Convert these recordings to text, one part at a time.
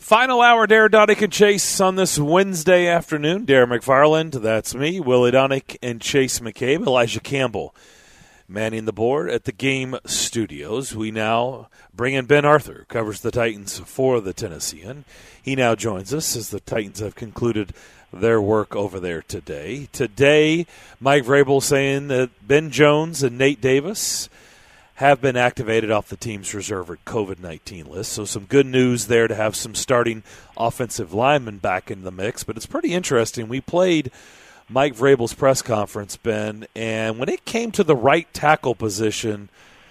Final hour, Darren Donick and Chase on this Wednesday afternoon. Darren McFarland, that's me, Willie Donick and Chase McCabe, Elijah Campbell manning the board at the Game Studios. We now bring in Ben Arthur, who covers the Titans for the Tennessean. He now joins us as the Titans have concluded their work over there today. Today, Mike Vrabel saying that Ben Jones and Nate Davis have been activated off the team's reserve COVID-19 list. So some good news there to have some starting offensive linemen back in the mix. But it's pretty interesting. We played Mike Vrabel's press conference, Ben, and when it came to the right tackle position,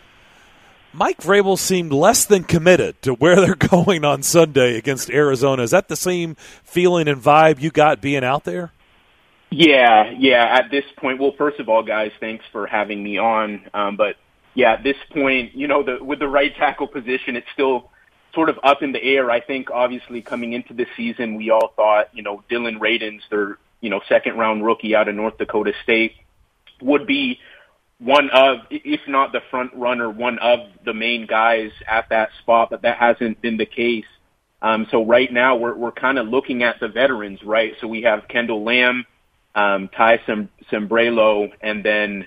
Mike Vrabel seemed less than committed to where they're going on Sunday against Arizona. Is that the same feeling and vibe you got being out there? Yeah. At this point, well, first of all, guys, thanks for having me on. But yeah, at this point, with the right tackle position, it's still sort of up in the air. I think, obviously, coming into the season, we all thought, Dylan Radins, their, second-round rookie out of North Dakota State, would be one of, if not the front runner, one of the main guys at that spot, but that hasn't been the case. So right now, we're kind of looking at the veterans, right? So we have Kendall Lamb, Ty Sembrelo, and then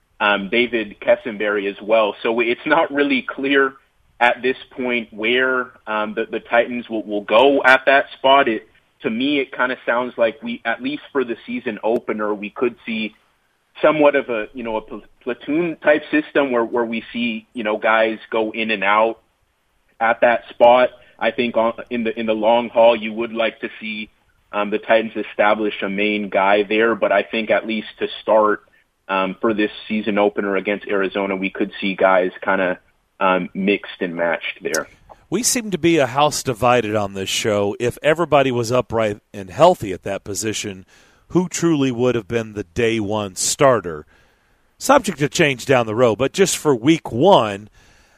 David Kessenberry as well. So it's not really clear at this point where the Titans will go at that spot. To me, it kind of sounds like we, at least for the season opener, we could see somewhat of a platoon type system where we see guys go in and out at that spot. I think in the long haul, you would like to see the Titans establish a main guy there, but I think at least to start for this season opener against Arizona, we could see guys kind of mixed and matched there. We seem to be a house divided on this show. If everybody was upright and healthy at that position, who truly would have been the day one starter? Subject to change down the road, but just for week one,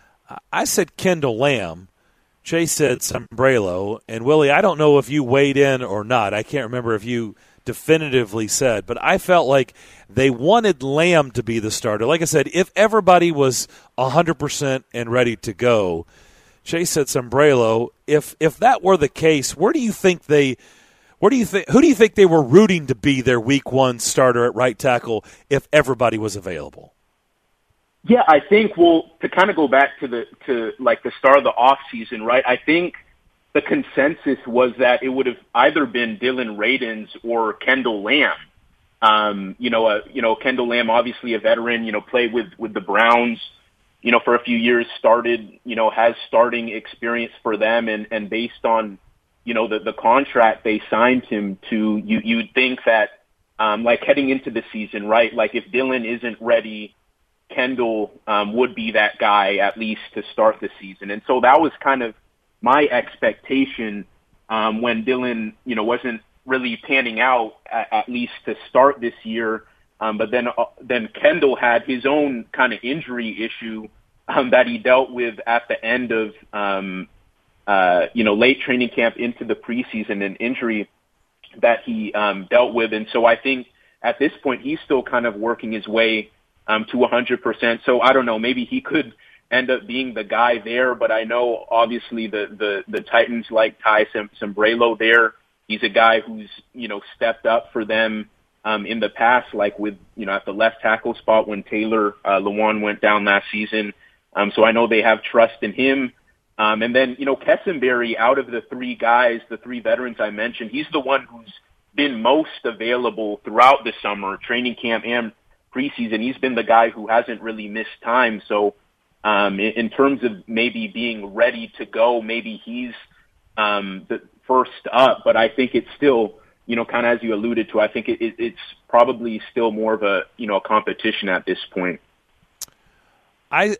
I said Kendall Lamb. Chase said Sembrelo. And, Willie, I don't know if you weighed in or not. I can't remember if you definitively said, but I felt like they wanted Lamb to be the starter. Like I said, if everybody was 100% and ready to go, Chase said Sembrelo. If that were the case, who do you think they were rooting to be their week one starter at right tackle if everybody was available? Yeah, I think to kind of go back to the start of the off season, right? I think the consensus was that it would have either been Dylan Radins or Kendall Lamb. Kendall Lamb, obviously a veteran, played with the Browns, for a few years, has starting experience for them, and based on, the contract they signed him to, you'd think that, heading into the season, right? Like if Dylan isn't ready, Kendall would be that guy at least to start the season. And so that was kind of my expectation when Dylan, wasn't really panning out at least to start this year. But then Kendall had his own kind of injury issue that he dealt with at the end of late training camp into the preseason, an injury that he dealt with. And so I think at this point he's still kind of working his way to 100%. So I don't know, maybe he could end up being the guy there, but I know obviously the Titans like Ty Sembrelo there. He's a guy who's, stepped up for them in the past, like with, at the left tackle spot when Taylor Lewan went down last season. So I know they have trust in him. And then, Kessenberry, out of the three guys, the three veterans I mentioned, he's the one who's been most available throughout the summer, training camp and preseason. He's been the guy who hasn't really missed time. So in terms of maybe being ready to go, maybe he's the first up, but I think it's still, kind of as you alluded to, I think it's probably still more of a, competition at this point. I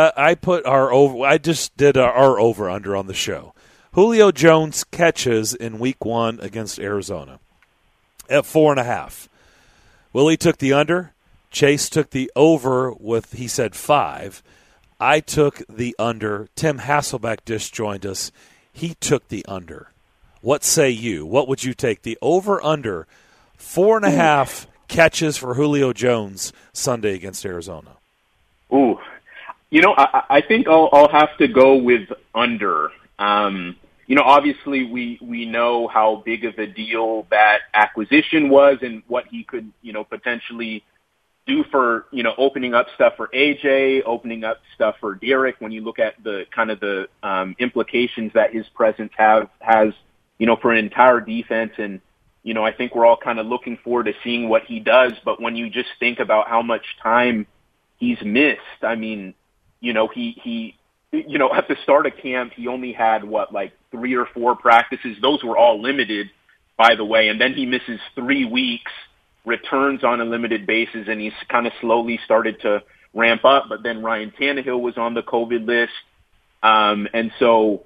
just did our over-under on the show. Julio Jones catches in week one against Arizona at 4.5. Willie took the under. Chase took the over with, he said, 5. I took the under. Tim Hasselbeck just joined us. He took the under. What say you? What would you take? The over-under, 4.5 catches for Julio Jones Sunday against Arizona. Ooh. I think I'll have to go with under. obviously we know how big of a deal that acquisition was and what he could, potentially do for, opening up stuff for AJ, opening up stuff for Derek. When you look at the kind of the implications that his presence has, for an entire defense. And, I think we're all kind of looking forward to seeing what he does. But when you just think about how much time he's missed, I mean, he at the start of camp, he only had 3 or 4 practices. Those were all limited, by the way. And then he misses 3 weeks, returns on a limited basis, and he's kind of slowly started to ramp up. But then Ryan Tannehill was on the COVID list. And so,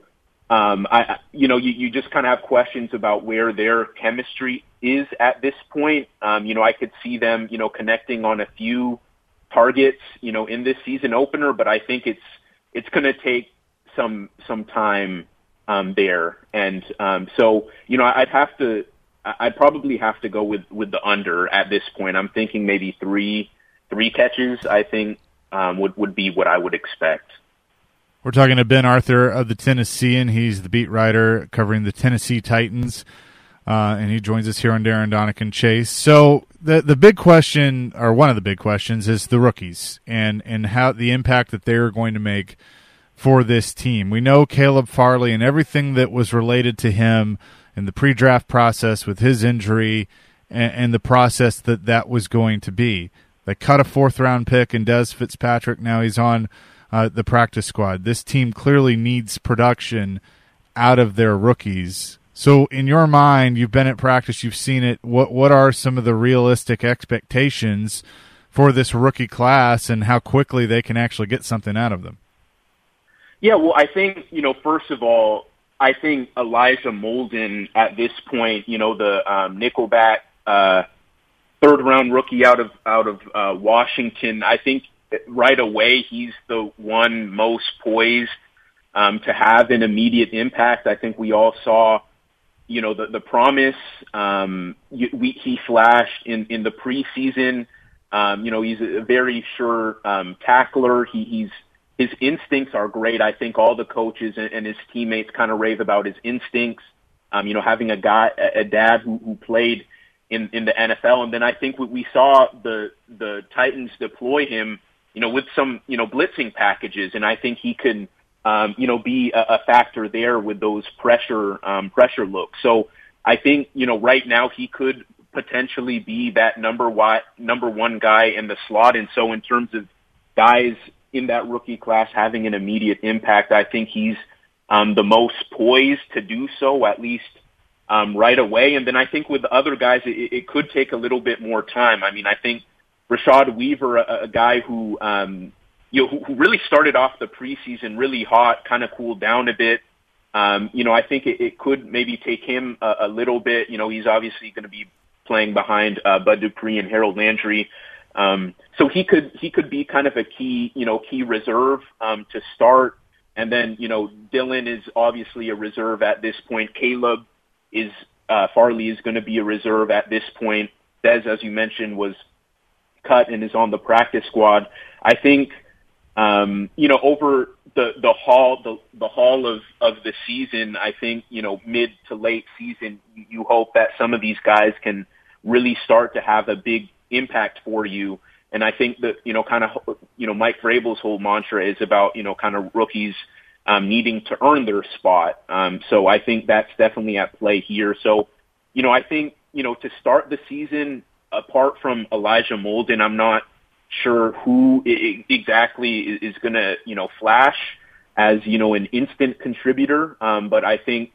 you just kind of have questions about where their chemistry is at this point. I could see them, connecting on a few targets, in this season opener, but I think it's going to take some time there. And so, I'd probably have to go with the under at this point. I'm thinking maybe three catches, I think, would be what I would expect. We're talking to Ben Arthur of the Tennessean. He's the beat writer covering the Tennessee Titans, and he joins us here on Darren, Donick, and Chase. So the big question, or one of the big questions, is the rookies and how the impact that they're going to make for this team. We know Caleb Farley and everything that was related to him in the pre-draft process with his injury and the process that was going to be. They cut a 4th-round pick in Des Fitzpatrick. Now he's on the practice squad. This team clearly needs production out of their rookies. So in your mind, you've been at practice, you've seen it. What are some of the realistic expectations for this rookie class and how quickly they can actually get something out of them? Yeah, well, I think, first of all, I think Elijah Molden at this point, the nickelback 3rd-round rookie out of Washington, I think right away he's the one most poised to have an immediate impact. I think we all saw, the promise. He flashed in the preseason. He's a very sure tackler. His instincts are great. I think all the coaches and his teammates kind of rave about his instincts. Having a dad who played in the NFL, and then I think we saw the Titans deploy him, with some blitzing packages, and I think he can be a factor there with those pressure looks. So I think right now he could potentially be that number one guy in the slot, and so in terms of guys in that rookie class having an immediate impact, I think he's the most poised to do so, at least right away. And then I think with the other guys, it could take a little bit more time. I mean, I think Rashad Weaver, a guy who who really started off the preseason really hot, kind of cooled down a bit. I think it could maybe take him a little bit. He's obviously going to be playing behind Bud Dupree and Harold Landry. So he could be kind of a key reserve to start. And then, Dylan is obviously a reserve at this point. Caleb Farley is going to be a reserve at this point. Dez, as you mentioned, was cut and is on the practice squad. I think, over the haul of the season, I think, mid to late season, you hope that some of these guys can really start to have a big impact for you. And I think that, Mike Vrabel's whole mantra is about, kind of rookies needing to earn their spot. So I think that's definitely at play here. So, I think, to start the season, apart from Elijah Molden, I'm not sure who exactly is going to, flash as, an instant contributor. But I think,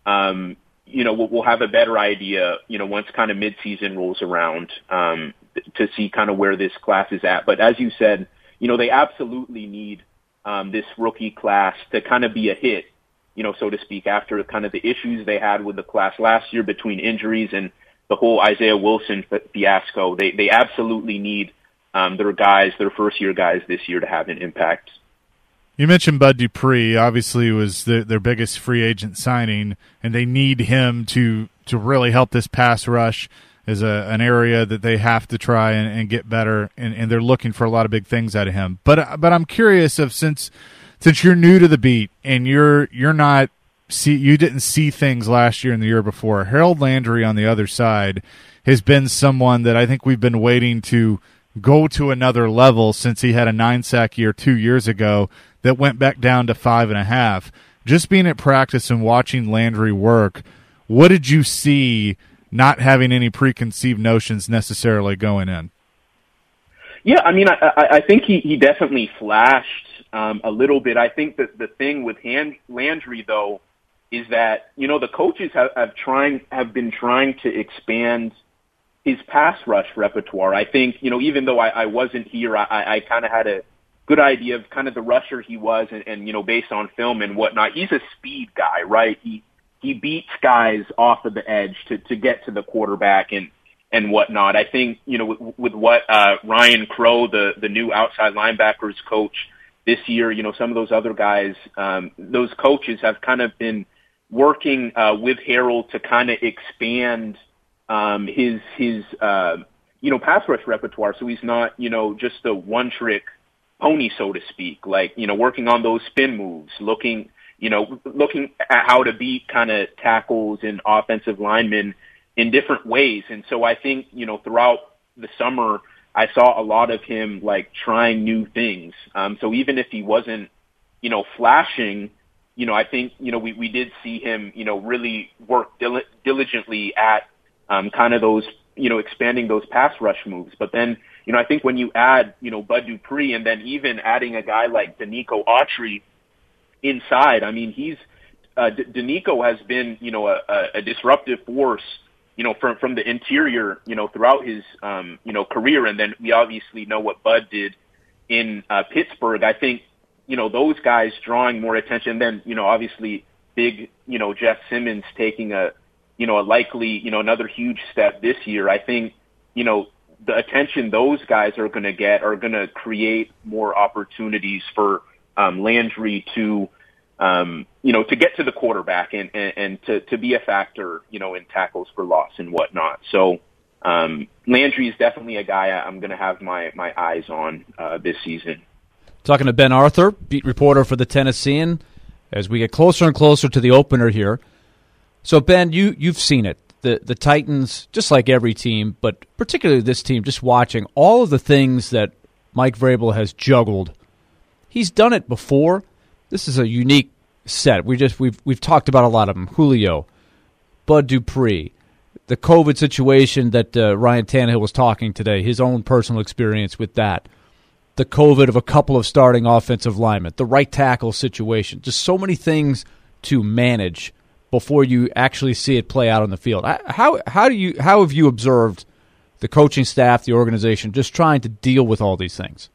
we'll have a better idea, once kind of midseason rolls around, to see kind of where this class is at. But as you said, they absolutely need this rookie class to kind of be a hit, so to speak, after kind of the issues they had with the class last year between injuries and the whole Isaiah Wilson fiasco. They absolutely need their first-year guys this year to have an impact. You mentioned Bud Dupree, obviously was their biggest free agent signing, and they need him to really help this pass rush as an area that they have to try and get better, and they're looking for a lot of big things out of him. But I'm curious since you're new to the beat and you're not see things last year and the year before. Harold Landry on the other side has been someone that I think we've been waiting to go to another level since he had a 9-sack year 2 years ago that went back down to 5.5. Just being at practice and watching Landry work, what did you see, not having any preconceived notions necessarily going in? Yeah, I mean, I think he definitely flashed a little bit. I think that the thing with Landry, though, is that, the coaches have been trying to expand his pass rush repertoire. I think, even though I wasn't here, I kind of had a good idea of kind of the rusher he was and based on film and whatnot. He's a speed guy, right? He beats guys off of the edge to get to the quarterback and whatnot. I think, with what Ryan Crow, the new outside linebackers coach this year, some of those other guys, those coaches have kind of been working with Harold to kind of expand his pass rush repertoire, so he's not, just a one-trick pony, so to speak, like, working on those spin moves, looking at how to beat kind of tackles and offensive linemen in different ways. And so I think, throughout the summer, I saw a lot of him like trying new things. So even if he wasn't, flashing, I think, we did see him, really work diligently at kind of those, expanding those pass rush moves. But then, I think when you add, Bud Dupree and then even adding a guy like Danico Autry inside, I mean, Danico has been, a disruptive force, from the interior, throughout his, career. And then we obviously know what Bud did in Pittsburgh. I think, those guys drawing more attention. Then, obviously big, Jeff Simmons taking a likely, another huge step this year. I think, the attention those guys are going to get are going to create more opportunities for Landry to get to the quarterback and to be a factor, in tackles for loss and whatnot. So Landry is definitely a guy I'm going to have my eyes on this season. Talking to Ben Arthur, beat reporter for the Tennessean, as we get closer and closer to the opener here. So, Ben, you've seen it. The Titans, just like every team, but particularly this team, just watching all of the things that Mike Vrabel has juggled. He's done it before. This is a unique set. We've talked about a lot of them. Julio, Bud Dupree, the COVID situation that Ryan Tannehill was talking today, his own personal experience with that, the COVID of a couple of starting offensive linemen, the right tackle situation, just so many things to manage before you actually see it play out on the field. How have you observed the coaching staff, the organization, just trying to deal with all these things?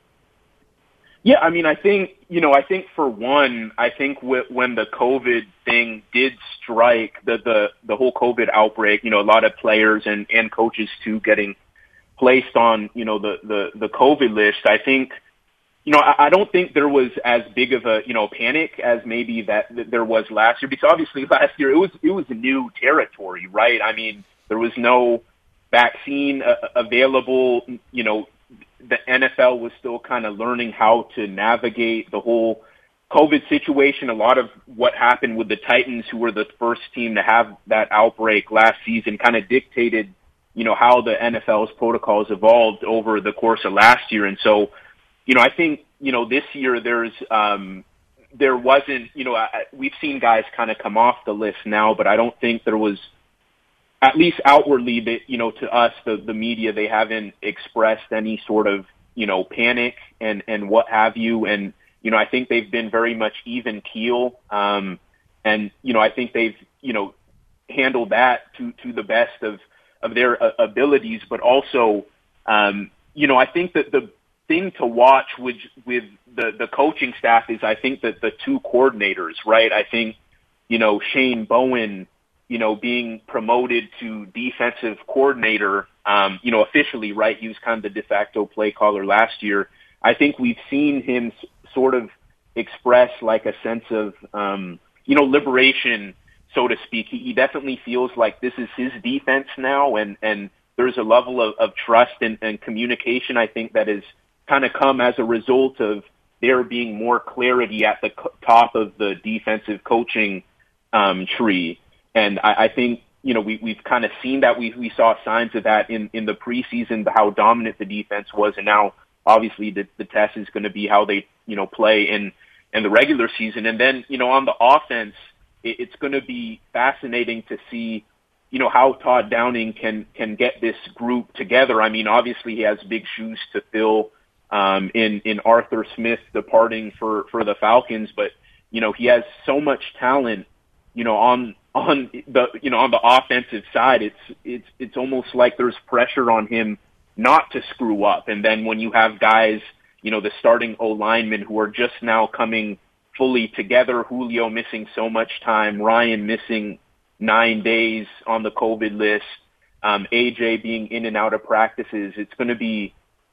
Yeah, I mean, I think for one, I think when the COVID thing did strike, the whole COVID outbreak, a lot of players and coaches too getting placed on, the COVID list, I think, I don't think there was as big of a, panic as maybe that there was last year, because obviously last year it was a new territory, right? I mean, there was no vaccine available, the NFL was still kind of learning how to navigate the whole COVID situation. A lot of what happened with the Titans, who were the first team to have that outbreak last season, kind of dictated, how the NFL's protocols evolved over the course of last year. And so, I think, this year there wasn't, we've seen guys kind of come off the list now, but I don't think there was, at least outwardly, that, to us, the media, they haven't expressed any sort of, panic and what have you. And, I think they've been very much even keel. And, I think they've, handled that to the best of their abilities. But also, I think that the thing to watch with the coaching staff is, I think that the two coordinators, right? I think, Shane Bowen, being promoted to defensive coordinator, officially, right? He was kind of the de facto play caller last year. I think we've seen him sort of express like a sense of, liberation, so to speak. He definitely feels like this is his defense now, and there's a level of trust and communication, I think, that has kind of come as a result of there being more clarity at the top of the defensive coaching tree. And I think, we've kind of seen that. We saw signs of that in the preseason, how dominant the defense was. And now, obviously, the test is going to be how they, play in the regular season. And then, on the offense, it's going to be fascinating to see, how Todd Downing can get this group together. I mean, obviously, he has big shoes to fill in Arthur Smith departing for the Falcons, but, he has so much talent, on the offensive side. It's almost like there's pressure on him not to screw up. And then when you have guys, the starting O-linemen who are just now coming fully together, Julio missing so much time, Ryan missing 9 days on the COVID list, AJ being in and out of practices, it's going to be,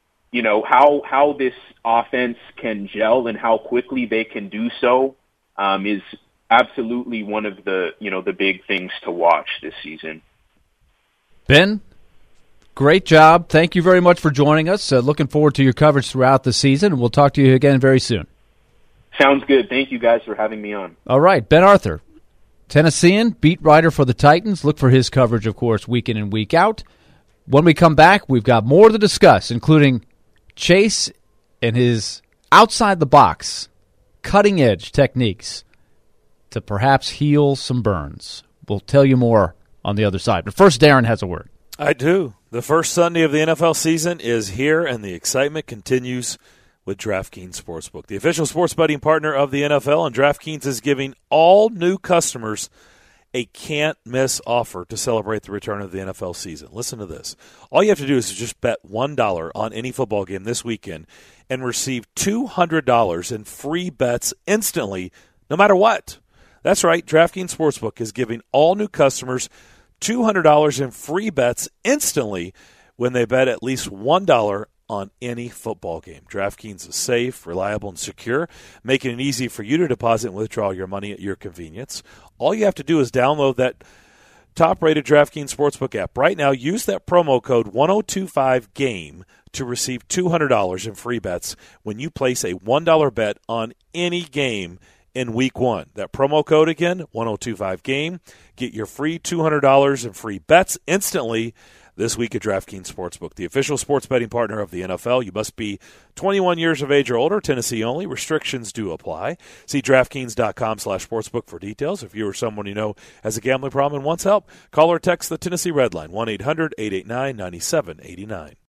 how this offense can gel and how quickly they can do so is absolutely one of the, the big things to watch this season. Ben, great job. Thank you very much for joining us. Looking forward to your coverage throughout the season. We'll talk to you again very soon. Sounds good. Thank you guys for having me on. All right. Ben Arthur, Tennessean, beat writer for the Titans. Look for his coverage, of course, week in and week out. When we come back, we've got more to discuss, including Chase and his outside-the-box, cutting-edge techniques to perhaps heal some burns. We'll tell you more on the other side. But first, Darren has a word. I do. The first Sunday of the NFL season is here, and the excitement continues with DraftKings Sportsbook, the official sports betting partner of the NFL, and DraftKings is giving all new customers a can't-miss offer to celebrate the return of the NFL season. Listen to this. All you have to do is just bet $1 on any football game this weekend and receive $200 in free bets instantly, no matter what. That's right. DraftKings Sportsbook is giving all new customers $200 in free bets instantly when they bet at least $1 on any football game. DraftKings is safe, reliable, and secure, making it easy for you to deposit and withdraw your money at your convenience. All you have to do is download that top-rated DraftKings Sportsbook app right now. Use that promo code 1025GAME to receive $200 in free bets when you place a $1 bet on any game in Week 1. That promo code again, 1025GAME. Get your free $200 in free bets instantly this week at DraftKings Sportsbook, the official sports betting partner of the NFL. You must be 21 years of age or older, Tennessee only. Restrictions do apply. See DraftKings.com/sportsbook for details. If you or someone you know has a gambling problem and wants help, call or text the Tennessee Red Line, 1-800-889-9789.